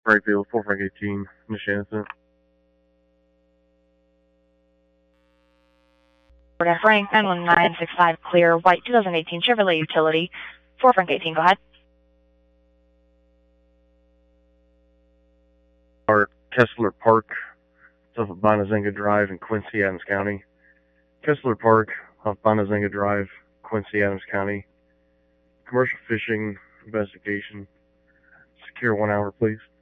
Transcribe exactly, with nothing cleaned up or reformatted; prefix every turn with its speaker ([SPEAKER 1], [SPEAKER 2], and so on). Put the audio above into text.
[SPEAKER 1] Right field, four Frank eighteen, Nishanson.
[SPEAKER 2] Frank, nine one nine six five, clear, white twenty eighteen Chevrolet Utility, four Frank eighteen, go ahead.
[SPEAKER 1] Art, Kessler Park, off of Bonazenga Drive in Quincy, Adams County. Kessler Park, off Bonazenga Drive, Quincy, Adams County. Commercial fishing investigation. Secure one hour, please.